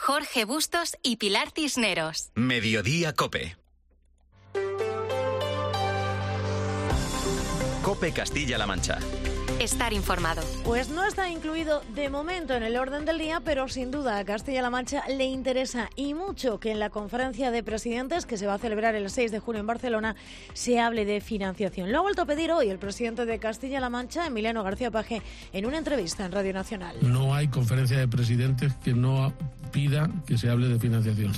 Jorge Bustos y Pilar Cisneros. Mediodía COPE. COPE Castilla-La Mancha. Estar informado. Pues no está incluido de momento en el orden del día, pero sin duda a Castilla-La Mancha le interesa y mucho que en la conferencia de presidentes que se va a celebrar el 6 de junio en Barcelona se hable de financiación. Lo ha vuelto a pedir hoy el presidente de Castilla-La Mancha, Emiliano García Paje, en una entrevista en Radio Nacional. No hay conferencia de presidentes que no pida que se hable de financiación.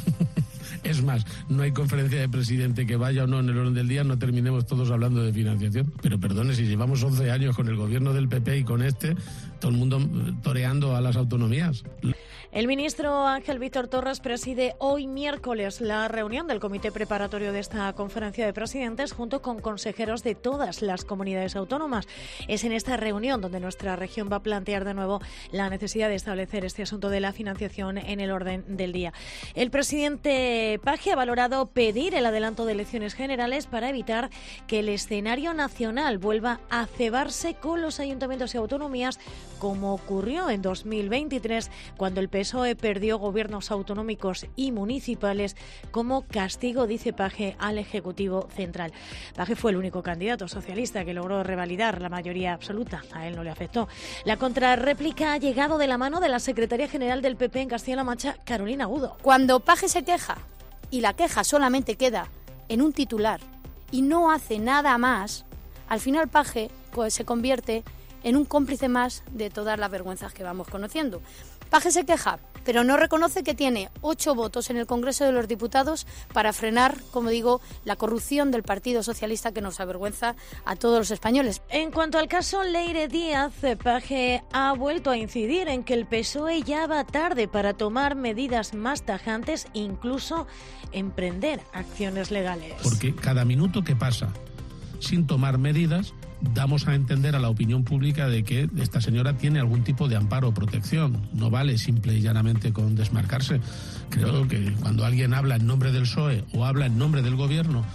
Es más, no hay conferencia de presidente que vaya o no en el orden del día, no terminemos todos hablando de financiación. Pero perdone, si llevamos 11 años con el gobierno del PP y con todo el mundo toreando a las autonomías. El ministro Ángel Víctor Torres preside hoy miércoles la reunión del comité preparatorio de esta conferencia de presidentes junto con consejeros de todas las comunidades autónomas. Es en esta reunión donde nuestra región va a plantear de nuevo la necesidad de establecer este asunto de la financiación en el orden del día. El presidente Paje ha valorado pedir el adelanto de elecciones generales para evitar que el escenario nacional vuelva a cebarse con los ayuntamientos y autonomías como ocurrió en 2023 cuando el PSOE perdió gobiernos autonómicos y municipales como castigo, dice Paje, al Ejecutivo Central. Paje fue el único candidato socialista que logró revalidar la mayoría absoluta. A él no le afectó. La contrarréplica ha llegado de la mano de la secretaria general del PP en Castilla-La Mancha, Carolina Agudo. Cuando Paje se queja y la queja solamente queda en un titular y no hace nada más, al final Paje pues se convierte en un cómplice más de todas las vergüenzas que vamos conociendo. Paje se queja, pero no reconoce que tiene 8 votos en el Congreso de los Diputados para frenar, como digo, la corrupción del Partido Socialista que nos avergüenza a todos los españoles. En cuanto al caso Leire Díaz, Paje ha vuelto a incidir en que el PSOE ya va tarde para tomar medidas más tajantes, incluso emprender acciones legales. Porque cada minuto que pasa sin tomar medidas, damos a entender a la opinión pública de que esta señora tiene algún tipo de amparo o protección. No vale simple y llanamente con desmarcarse. Creo que cuando alguien habla en nombre del PSOE o habla en nombre del gobierno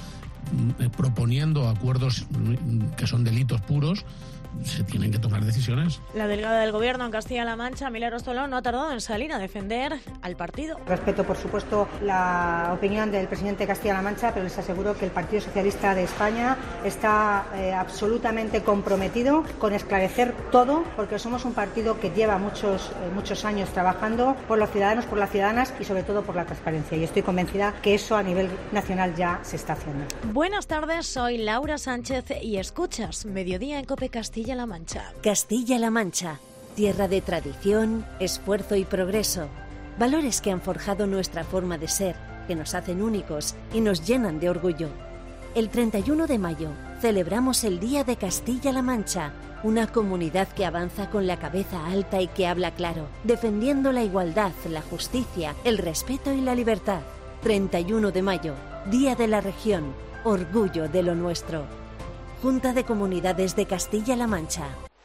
proponiendo acuerdos que son delitos puros, se tienen que tomar decisiones. La delegada del Gobierno en Castilla-La Mancha, Milagros Tolón, no ha tardado en salir a defender al partido. Respeto, por supuesto, la opinión del presidente de Castilla-La Mancha, pero les aseguro que el Partido Socialista de España está absolutamente comprometido con esclarecer todo, porque somos un partido que lleva muchos años trabajando por los ciudadanos, por las ciudadanas y sobre todo por la transparencia. Y estoy convencida que eso a nivel nacional ya se está haciendo. Buenas tardes, soy Laura Sánchez y escuchas Mediodía en COPE Castilla-La Mancha. Castilla-La Mancha, tierra de tradición, esfuerzo y progreso. Valores que han forjado nuestra forma de ser, que nos hacen únicos y nos llenan de orgullo. El 31 de mayo celebramos el Día de Castilla-La Mancha, una comunidad que avanza con la cabeza alta y que habla claro, defendiendo la igualdad, la justicia, el respeto y la libertad. 31 de mayo, Día de la Región, orgullo de lo nuestro. Junta de Comunidades de Castilla-La Mancha.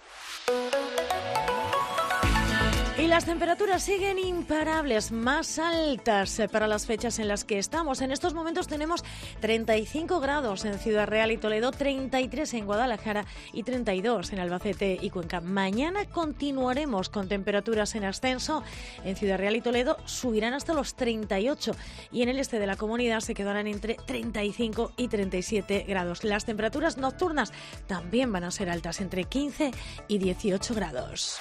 Y las temperaturas siguen imparables, más altas para las fechas en las que estamos. En estos momentos tenemos 35 grados en Ciudad Real y Toledo, 33 en Guadalajara y 32 en Albacete y Cuenca. Mañana continuaremos con temperaturas en ascenso. En Ciudad Real y Toledo subirán hasta los 38 y en el este de la comunidad se quedarán entre 35 y 37 grados. Las temperaturas nocturnas también van a ser altas, entre 15 y 18 grados.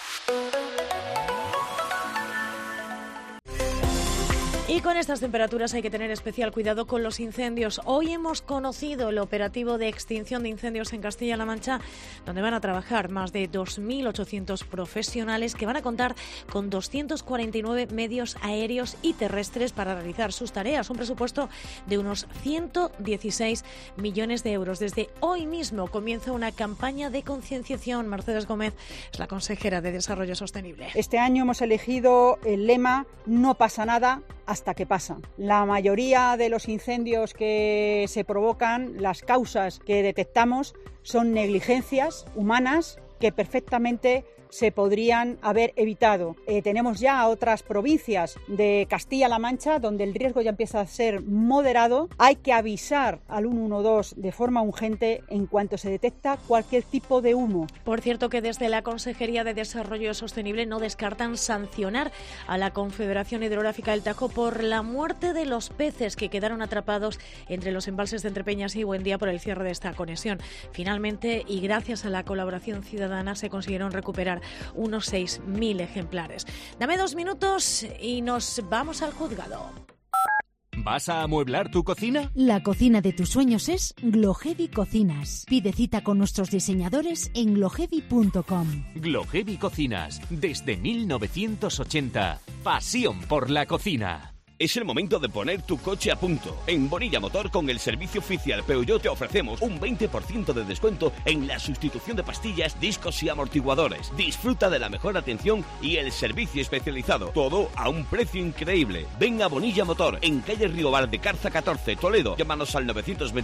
Y con estas temperaturas hay que tener especial cuidado con los incendios. Hoy hemos conocido el operativo de extinción de incendios en Castilla-La Mancha, donde van a trabajar más de 2.800 profesionales que van a contar con 249 medios aéreos y terrestres para realizar sus tareas. Un presupuesto de unos 116 millones de euros. Desde hoy mismo comienza una campaña de concienciación. Mercedes Gómez es la consejera de Desarrollo Sostenible. Este año hemos elegido el lema "No pasa nada hasta que pasa". La mayoría de los incendios que se provocan, las causas que detectamos son negligencias humanas que perfectamente se podrían haber evitado. Tenemos ya otras provincias de Castilla-La Mancha donde el riesgo ya empieza a ser moderado. Hay que avisar al 112 de forma urgente en cuanto se detecta cualquier tipo de humo. Por cierto, que desde la Consejería de Desarrollo Sostenible no descartan sancionar a la Confederación Hidrográfica del Tajo por la muerte de los peces que quedaron atrapados entre los embalses de Entrepeñas y Buendía por el cierre de esta conexión. Finalmente, y gracias a la colaboración ciudadana, se consiguieron recuperar unos 6.000 ejemplares. Dame 2 minutos y nos vamos al juzgado. ¿Vas a amueblar tu cocina? La cocina de tus sueños es Glohevi Cocinas. Pide cita con nuestros diseñadores en glohevi.com. Glohevi Cocinas, desde 1980. Pasión por la cocina. Es el momento de poner tu coche a punto. En Bonilla Motor, con el servicio oficial Peugeot, te ofrecemos un 20% de descuento en la sustitución de pastillas, discos y amortiguadores. Disfruta de la mejor atención y el servicio especializado. Todo a un precio increíble. Ven a Bonilla Motor, en calle Riobar de Carza 14, Toledo. Llámanos al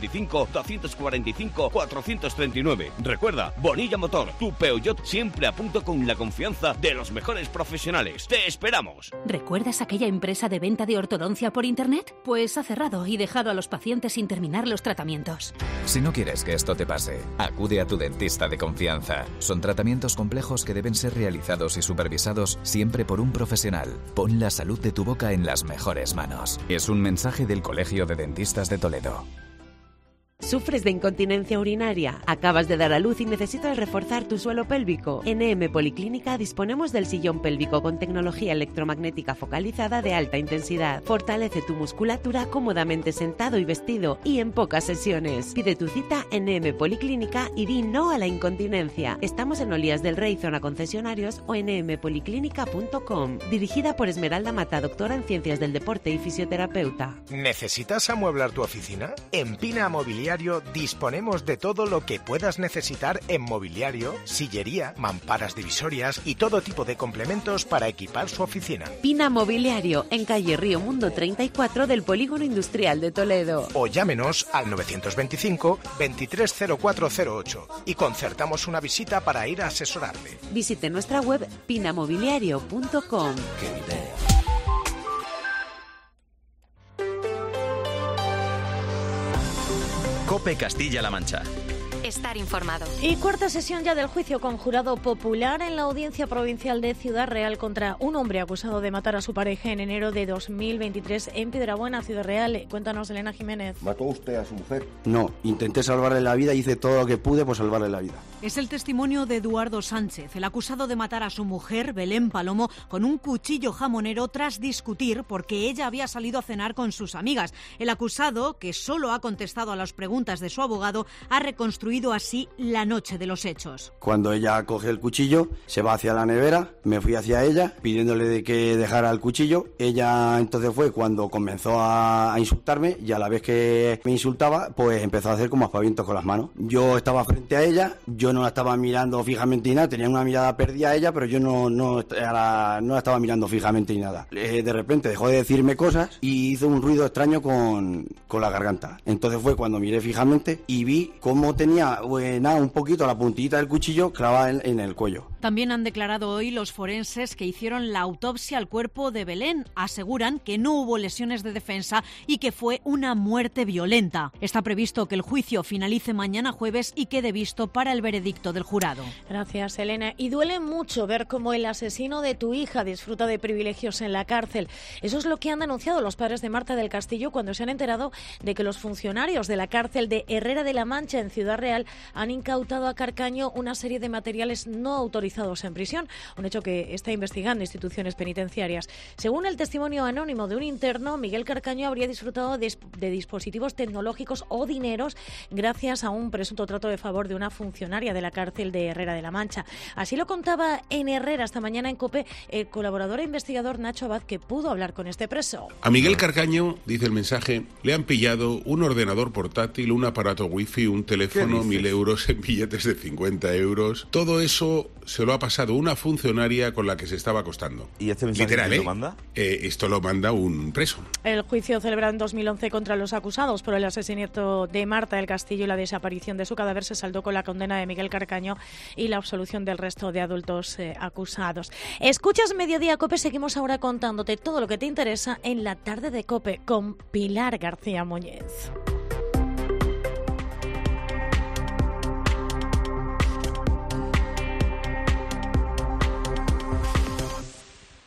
925-245-439. Recuerda, Bonilla Motor, tu Peugeot siempre a punto con la confianza de los mejores profesionales. ¡Te esperamos! ¿Recuerdas aquella empresa de venta de ortodoncia por internet? Pues ha cerrado y dejado a los pacientes sin terminar los tratamientos. Si no quieres que esto te pase, acude a tu dentista de confianza. Son tratamientos complejos que deben ser realizados y supervisados siempre por un profesional. Pon la salud de tu boca en las mejores manos. Es un mensaje del Colegio de Dentistas de Toledo. ¿Sufres de incontinencia urinaria? ¿Acabas de dar a luz y necesitas reforzar tu suelo pélvico? En EM Policlínica disponemos del sillón pélvico con tecnología electromagnética focalizada de alta intensidad. Fortalece tu musculatura cómodamente sentado y vestido y en pocas sesiones. Pide tu cita en EM Policlínica y di no a la incontinencia. Estamos en Olías del Rey, zona concesionarios, o en empoliclínica.com. Dirigida por Esmeralda Mata, doctora en Ciencias del Deporte y fisioterapeuta. ¿Necesitas amueblar tu oficina? En Pina Mobiliario disponemos de todo lo que puedas necesitar en mobiliario, sillería, mamparas divisorias y todo tipo de complementos para equipar su oficina. Pina Mobiliario, en calle Río Mundo 34 del Polígono Industrial de Toledo. O llámenos al 925 230408 y concertamos una visita para ir a asesorarle. Visite nuestra web pinamobiliario.com. ¡Qué idea! COPE Castilla-La Mancha. Estar informado. Y cuarta sesión ya del juicio con jurado popular en la Audiencia Provincial de Ciudad Real contra un hombre acusado de matar a su pareja en enero de 2023 en Piedrabuena, Ciudad Real. Cuéntanos, Elena Jiménez. ¿Mató usted a su mujer? No, intenté salvarle la vida, hice todo lo que pude por salvarle la vida. Es el testimonio de Eduardo Sánchez, el acusado de matar a su mujer, Belén Palomo, con un cuchillo jamonero tras discutir porque ella había salido a cenar con sus amigas. El acusado, que solo ha contestado a las preguntas de su abogado, ha reconstruido así la noche de los hechos. Cuando ella coge el cuchillo, se va hacia la nevera, me fui hacia ella pidiéndole de que dejara el cuchillo. Ella entonces fue cuando comenzó a insultarme y a la vez que me insultaba, pues empezó a hacer como aspavientos con las manos. Yo estaba frente a ella, yo no la estaba mirando fijamente ni nada, tenía una mirada perdida a ella, pero yo no la estaba mirando fijamente ni nada. De repente dejó de decirme cosas y hizo un ruido extraño con la garganta. Entonces fue cuando miré fijamente y vi cómo tenía un poquito la puntillita del cuchillo clavada en el cuello. También han declarado hoy los forenses que hicieron la autopsia al cuerpo de Belén. Aseguran que no hubo lesiones de defensa y que fue una muerte violenta. Está previsto que el juicio finalice mañana jueves y quede visto para el veredicto del jurado. Gracias, Elena. Y duele mucho ver cómo el asesino de tu hija disfruta de privilegios en la cárcel. Eso es lo que han denunciado los padres de Marta del Castillo cuando se han enterado de que los funcionarios de la cárcel de Herrera de la Mancha en Ciudad Real han incautado a Carcaño una serie de materiales no autorizados en prisión, un hecho que está investigando instituciones penitenciarias. Según el testimonio anónimo de un interno, Miguel Carcaño habría disfrutado de dispositivos tecnológicos o dineros gracias a un presunto trato de favor de una funcionaria de la cárcel de Herrera de la Mancha. Así lo contaba en Herrera esta mañana en COPE el colaborador e investigador Nacho Abad, que pudo hablar con este preso. A Miguel Carcaño, dice el mensaje, le han pillado un ordenador portátil, un aparato wifi, un teléfono, 4.000 euros en billetes de 50 euros. Todo eso se lo ha pasado una funcionaria con la que se estaba acostando. ¿Y este mensaje literal, quién lo manda? Esto lo manda un preso. El juicio celebrado en 2011 contra los acusados por el asesinato de Marta del Castillo y la desaparición de su cadáver se saldó con la condena de Miguel Carcaño y la absolución del resto de adultos acusados. Escuchas Mediodía COPE, seguimos ahora contándote todo lo que te interesa en la tarde de COPE con Pilar García Muñez.